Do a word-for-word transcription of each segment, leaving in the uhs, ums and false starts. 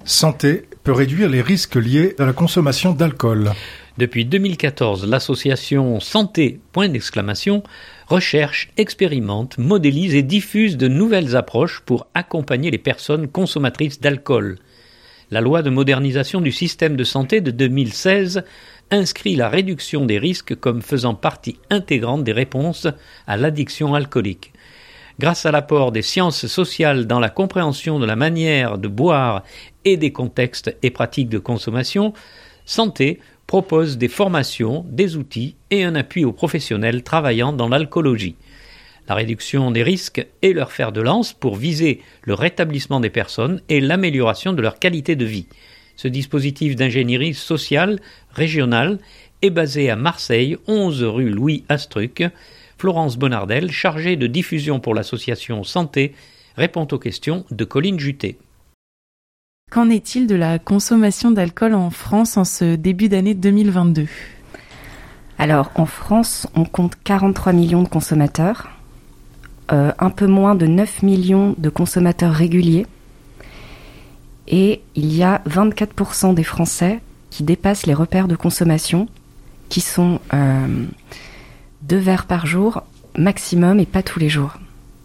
Santé peut réduire les risques liés à la consommation d'alcool. Depuis deux mille quatorze, l'association Santé, point d'exclamation, recherche, expérimente, modélise et diffuse de nouvelles approches pour accompagner les personnes consommatrices d'alcool. La loi de modernisation du système de santé de deux mille seize inscrit la réduction des risques comme faisant partie intégrante des réponses à l'addiction alcoolique. Grâce à l'apport des sciences sociales dans la compréhension de la manière de boire et des contextes et pratiques de consommation, Santé propose des formations, des outils et un appui aux professionnels travaillant dans l'alcoolologie. La réduction des risques est leur fer de lance pour viser le rétablissement des personnes et l'amélioration de leur qualité de vie. Ce dispositif d'ingénierie sociale régionale est basé à Marseille, onze rue Louis Astruc. Florence Bonardel, chargée de diffusion pour l'association Santé, répond aux questions de Colline Juté. Qu'en est-il de la consommation d'alcool en France en ce début d'année deux mille vingt-deux ? Alors, en France, on compte quarante-trois millions de consommateurs, euh, un peu moins de neuf millions de consommateurs réguliers, et il y a vingt-quatre pour cent des Français qui dépassent les repères de consommation, qui sont euh, deux verres par jour maximum et pas tous les jours.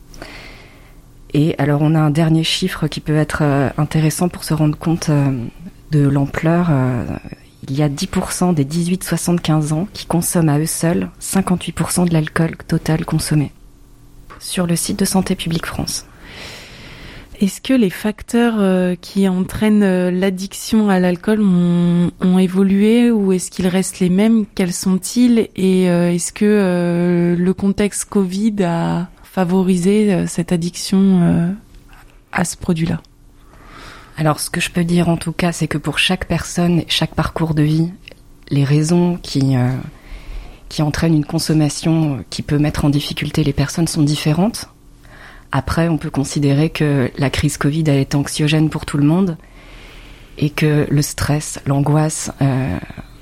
Et alors on a un dernier chiffre qui peut être euh, intéressant pour se rendre compte euh, de l'ampleur. Euh, il y a dix pour cent des dix-huit soixante-quinze ans qui consomment à eux seuls cinquante-huit pour cent de l'alcool total consommé. Sur le site de Santé publique France. Est-ce que les facteurs euh, qui entraînent euh, l'addiction à l'alcool ont, ont évolué ou est-ce qu'ils restent les mêmes ? Quels sont-ils ? Et euh, est-ce que euh, le contexte Covid a favorisé euh, cette addiction euh, à ce produit-là ? Alors, ce que je peux dire en tout cas, c'est que pour chaque personne, chaque parcours de vie, les raisons qui, euh, qui entraînent une consommation qui peut mettre en difficulté les personnes sont différentes. Après, on peut considérer que la crise Covid a été anxiogène pour tout le monde et que le stress, l'angoisse euh,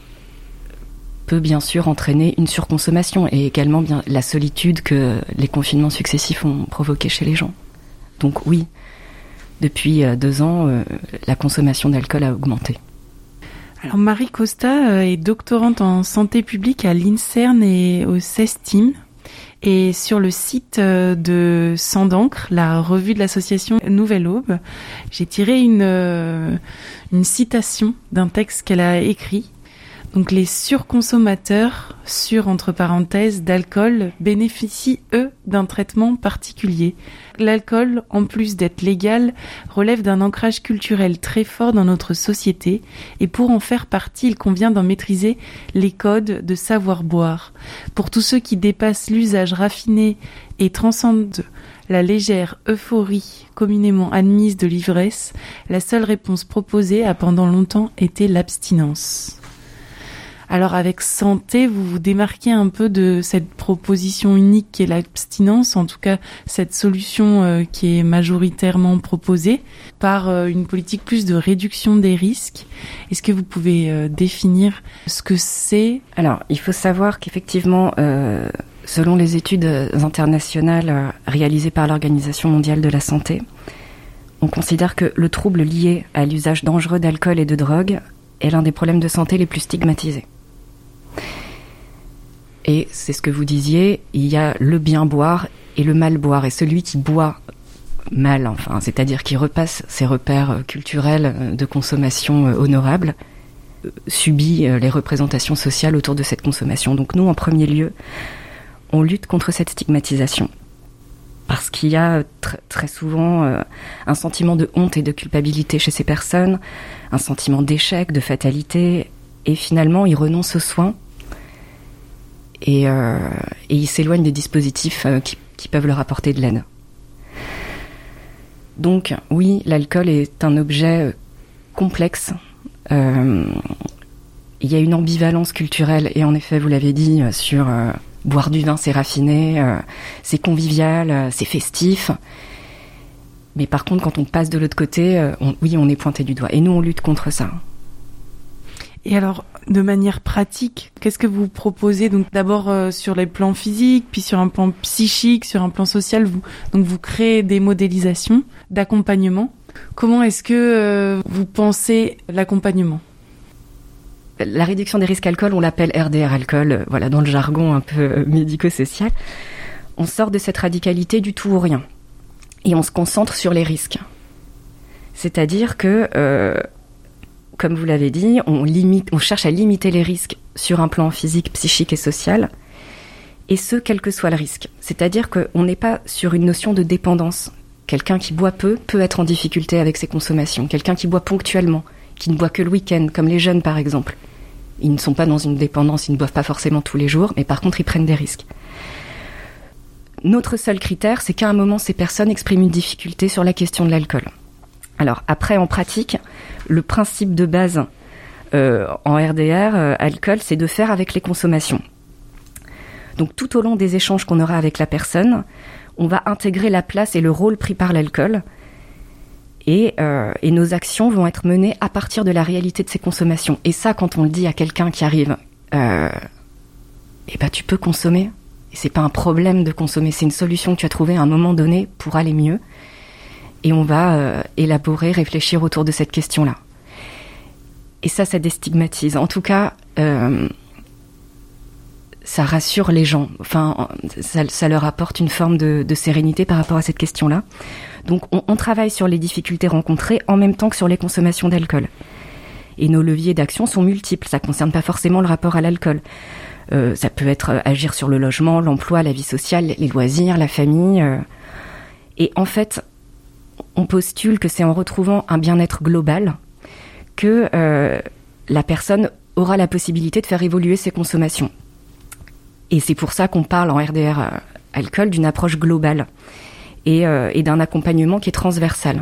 peut bien sûr entraîner une surconsommation et également bien la solitude que les confinements successifs ont provoqué chez les gens. Donc oui, depuis deux ans, euh, la consommation d'alcool a augmenté. Alors Marie Costa est doctorante en santé publique à l'INSERM et au CESTIM. Et sur le site de Sang d'encre, la revue de l'association Nouvelle Aube, j'ai tiré une, une citation d'un texte qu'elle a écrit. Donc les surconsommateurs, sur entre parenthèses, d'alcool, bénéficient, eux, d'un traitement particulier. L'alcool, en plus d'être légal, relève d'un ancrage culturel très fort dans notre société et pour en faire partie, il convient d'en maîtriser les codes de savoir-boire. Pour tous ceux qui dépassent l'usage raffiné et transcendent la légère euphorie communément admise de l'ivresse, la seule réponse proposée a pendant longtemps été l'abstinence. Alors avec Santé, vous vous démarquez un peu de cette proposition unique qui est l'abstinence, en tout cas cette solution euh, qui est majoritairement proposée par euh, une politique plus de réduction des risques. Est-ce que vous pouvez euh, définir ce que c'est ? Alors, il faut savoir qu'effectivement, euh, selon les études internationales euh, réalisées par l'Organisation mondiale de la santé, on considère que le trouble lié à l'usage dangereux d'alcool et de drogue est l'un des problèmes de santé les plus stigmatisés. Et c'est ce que vous disiez, il y a le bien boire et le mal boire. Et celui qui boit mal, enfin, c'est-à-dire qui repasse ses repères culturels de consommation honorable, subit les représentations sociales autour de cette consommation. Donc nous, en premier lieu, on lutte contre cette stigmatisation. Parce qu'il y a tr- très souvent euh, un sentiment de honte et de culpabilité chez ces personnes, un sentiment d'échec, de fatalité, et finalement, ils renoncent aux soins et, euh, et ils s'éloignent des dispositifs euh, qui, qui peuvent leur apporter de l'aide. Donc, oui, l'alcool est un objet complexe. Euh, il y a une ambivalence culturelle, et en effet, vous l'avez dit, sur... Euh, boire du vin, c'est raffiné, euh, c'est convivial, euh, c'est festif. Mais par contre, quand on passe de l'autre côté, euh, on, oui, on est pointé du doigt. Et nous, on lutte contre ça. Et alors, de manière pratique, qu'est-ce que vous proposez ? Donc d'abord euh, sur les plans physiques, puis sur un plan psychique, sur un plan social. Vous, donc vous créez des modélisations d'accompagnement. Comment est-ce que euh, vous pensez l'accompagnement ? La réduction des risques alcool, on l'appelle R D R alcool, euh, voilà, dans le jargon un peu euh, médico-social. On sort de cette radicalité du tout ou rien. Et on se concentre sur les risques. C'est-à-dire que, euh, comme vous l'avez dit, on, limite, on cherche à limiter les risques sur un plan physique, psychique et social, et ce, quel que soit le risque. C'est-à-dire qu'on n'est pas sur une notion de dépendance. Quelqu'un qui boit peu peut être en difficulté avec ses consommations. Quelqu'un qui boit ponctuellement, qui ne boit que le week-end, comme les jeunes par exemple. Ils ne sont pas dans une dépendance, ils ne boivent pas forcément tous les jours, mais par contre ils prennent des risques. Notre seul critère, c'est qu'à un moment, ces personnes expriment une difficulté sur la question de l'alcool. Alors après, en pratique, le principe de base euh, en R D R, euh, alcool, c'est de faire avec les consommations. Donc tout au long des échanges qu'on aura avec la personne, on va intégrer la place et le rôle pris par l'alcool, et, euh, et nos actions vont être menées à partir de la réalité de ces consommations. Et ça, quand on le dit à quelqu'un qui arrive, euh, eh ben tu peux consommer. Et c'est pas un problème de consommer, c'est une solution que tu as trouvée à un moment donné pour aller mieux. Et on va euh, élaborer, réfléchir autour de cette question-là. Et ça, ça déstigmatise. En tout cas, euh, ça rassure les gens. Enfin, ça, ça leur apporte une forme de, de sérénité par rapport à cette question-là. Donc, on, on travaille sur les difficultés rencontrées en même temps que sur les consommations d'alcool. Et nos leviers d'action sont multiples. Ça ne concerne pas forcément le rapport à l'alcool. Euh, ça peut être euh, agir sur le logement, l'emploi, la vie sociale, les loisirs, la famille. Euh. Et en fait, on postule que c'est en retrouvant un bien-être global que euh, la personne aura la possibilité de faire évoluer ses consommations. Et c'est pour ça qu'on parle en R D R euh, alcool d'une approche globale et, euh, et d'un accompagnement qui est transversal.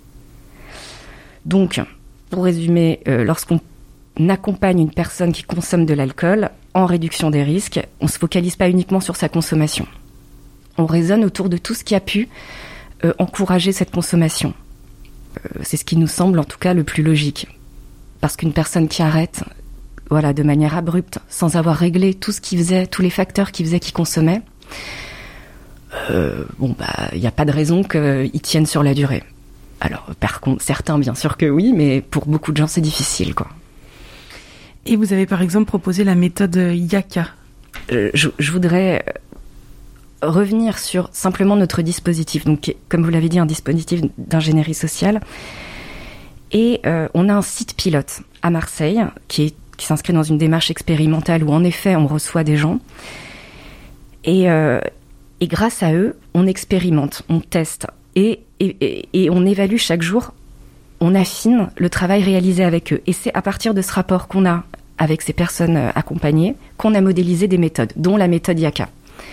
Donc, pour résumer, euh, lorsqu'on accompagne une personne qui consomme de l'alcool en réduction des risques, on ne se focalise pas uniquement sur sa consommation. On raisonne autour de tout ce qui a pu euh, encourager cette consommation. Euh, c'est ce qui nous semble en tout cas le plus logique. Parce qu'une personne qui arrête, voilà, de manière abrupte, sans avoir réglé tout ce qui faisait, tous les facteurs qui faisaient qu'il consommait, euh, bon bah, il n'y a pas de raison qu'ils tiennent sur la durée. Alors, par contre, certains, bien sûr que oui, mais pour beaucoup de gens, c'est difficile, quoi. Et vous avez par exemple proposé la méthode Yaka. Euh, je, je voudrais revenir sur simplement notre dispositif. Donc, comme vous l'avez dit, un dispositif d'ingénierie sociale. Et euh, on a un site pilote à Marseille qui, est, qui s'inscrit dans une démarche expérimentale où en effet on reçoit des gens. Et, euh, et grâce à eux, on expérimente, on teste et, et, et, et on évalue chaque jour. On affine le travail réalisé avec eux. Et c'est à partir de ce rapport qu'on a avec ces personnes accompagnées qu'on a modélisé des méthodes, dont la méthode Yaka.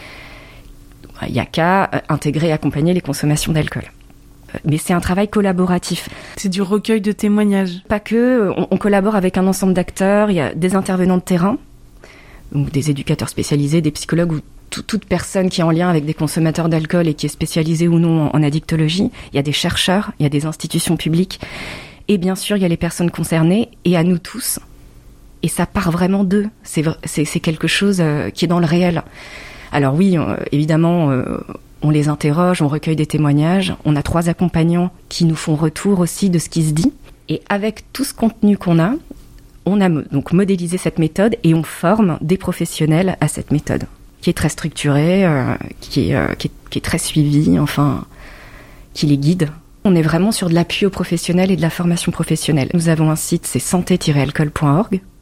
Yaka, intégrer et accompagner les consommations d'alcool. Mais c'est un travail collaboratif. C'est du recueil de témoignages. Pas que, on, on collabore avec un ensemble d'acteurs, il y a des intervenants de terrain, donc des éducateurs spécialisés, des psychologues ou tout, toute personne qui est en lien avec des consommateurs d'alcool et qui est spécialisée ou non en, en addictologie. Il y a des chercheurs, il y a des institutions publiques et bien sûr il y a les personnes concernées et à nous tous. Et ça part vraiment d'eux. C'est, c'est, c'est quelque chose euh, qui est dans le réel. Alors oui, euh, évidemment, euh, on les interroge, on recueille des témoignages. On a trois accompagnants qui nous font retour aussi de ce qui se dit. Et avec tout ce contenu qu'on a, on a donc modélisé cette méthode et on forme des professionnels à cette méthode, qui est très structurée, euh, qui, est, euh, qui, est, qui est très suivie, enfin, qui les guide. On est vraiment sur de l'appui aux professionnels et de la formation professionnelle. Nous avons un site, c'est santé tiret alcool point org.